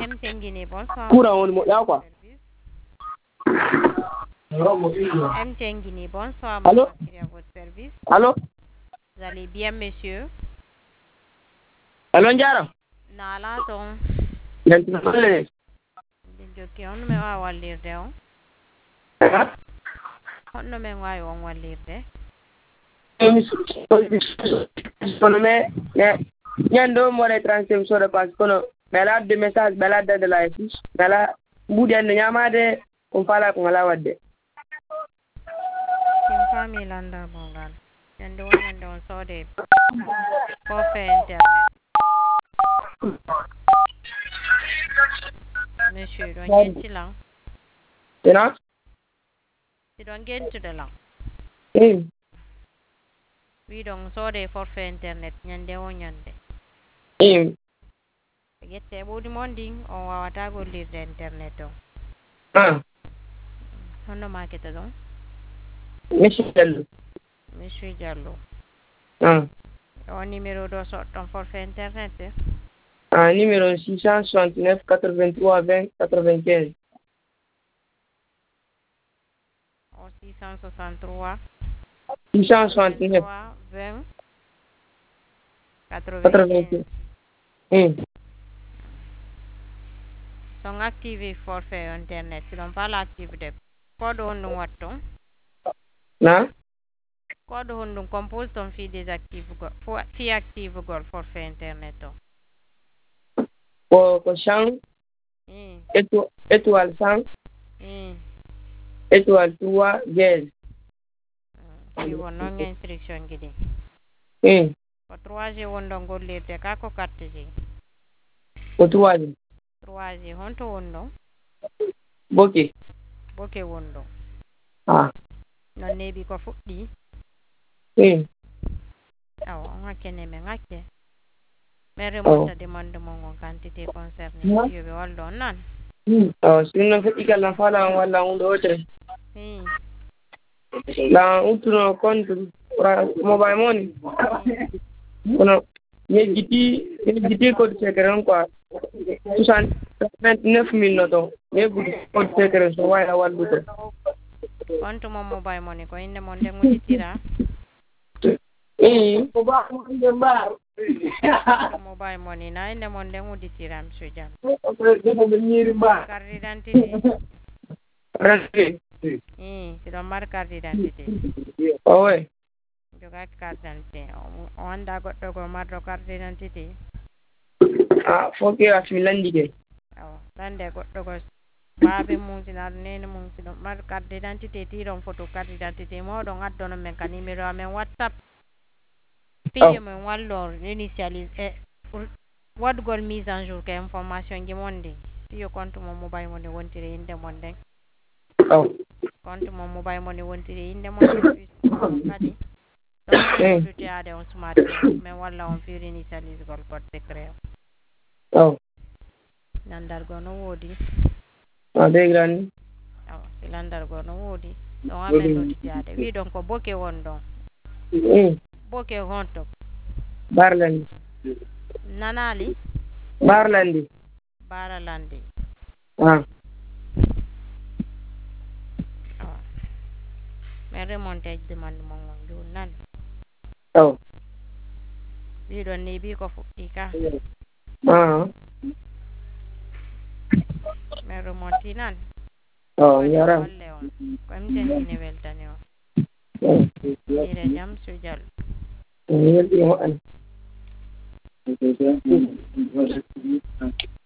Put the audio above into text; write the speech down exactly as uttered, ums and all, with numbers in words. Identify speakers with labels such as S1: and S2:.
S1: M T N Guinée, bonsoir.
S2: Courant on mo ya quoi.
S1: M T N Guinée, bonsoir.
S2: Allô?
S1: À votre service.
S2: Allô?
S1: Vous allez bien, monsieur?
S2: Allô, Ndiara?
S1: Nala ton.
S2: Yanti na le.
S1: Joki on me wa walirde on. On no me wa yon walirde.
S2: Kono me ne nyando mo re trente so de passe kono bela de message bela de la fiche bela budi en nyamade on fala ko ngala wadde.
S1: Kim fami landa bongal. Nyando nyando on so de forfait internet. Monsieur, don genti lang.
S2: Tena?
S1: Si don genti de lang.
S2: Eh.
S1: Oui, donc so de forfait internet nyande o nyande.
S2: Eh.
S1: Yette bodi monding on wawata gollirde internet o.
S2: Ah.
S1: Hono makete don.
S2: Monsieur Diallo.
S1: Monsieur Diallo.
S2: Ah.
S1: O numéro do so ton forfait internet. Eh?
S2: Ah, numéro six cent soixante-neuf quatre-vingt-trois vingt quatre-vingt-quinze.
S1: O six cent soixante-trois
S2: six cent soixante-neuf
S1: vingt
S2: quatre-vingt-quinze. Hmm.
S1: Son activé forfait internet. Si l'on parle active de code on nous watton.
S2: Na?
S1: Code on nous compose ton fi désactive go. Fi active go forfait internet.
S2: Ko ko champ
S1: Hmm.
S2: étoile cent
S1: Hmm.
S2: étoile trois dièse.
S1: Fi won non instruction gidi.
S2: Hmm.
S1: Ko trois G won don gollirde ka ko carte G.
S2: Ko trois G.
S1: trois G honto won don.
S2: Boke.
S1: Boke won don.
S2: Ah.
S1: Non nebi ko fuddi.
S2: Hmm.
S1: Aw ngakene me ngakke. Mais remonta demande mon quantité concernée. Si je veux waldo nan.
S2: Oh, sinon fait que la fala wala on d'autre.
S1: Hmm.
S2: La utuno compte mobile money. Kono ye giti ye giti code secret quoi. soixante-neuf mille noto. Ye giti code secret so wala waldo.
S1: Quanto mo mobile money ko inde mon de muditira.
S2: Eh, ko ba mo inde bar.
S1: Mobile money na inde mon de muditira monsieur Jam. Carte d'identité.
S2: Reste.
S1: Hmm, c'est la marque carte d'identité.
S2: Oh ouais.
S1: Joga carte d'identité. On anda goddo ko mardo carte d'identité.
S2: Ah, faut que a filandi de.
S1: Aw, lande goddo ko baabe mum sinar nene mum sinar mar carte d'identité ti don photo carte d'identité mo don addono men ka numéro amen WhatsApp. Piye men wallor initialise e wadgol mise en jour ke information gi monde. Piyo compte mo mobile money wontire inde monde.
S2: Oh.
S1: Compte mo mobile money wontire inde monde kadi. Donc tout ade on smart men walla on fi initialise gol code secret.
S2: Oh.
S1: Nandar go no wodi.
S2: Ah, de grande.
S1: Aw, silandar go no wodi. Donc amen no titiade. Wi donc ko boke won don.
S2: Hmm.
S1: Boke honto.
S2: Barlandi.
S1: Nanali?
S2: Barlandi.
S1: Baralandi.
S2: Ah.
S1: Ah. Mais remonte demande mon ngon nan.
S2: Oh.
S1: Wi don ni bi ko fuɗɗi ka.
S2: Ah.
S1: Mais remonti nan.
S2: Oh, yara.
S1: Ko mi tengine weltani o.
S2: Oh.
S1: Ire jam su jall.
S2: Ni welti mo an.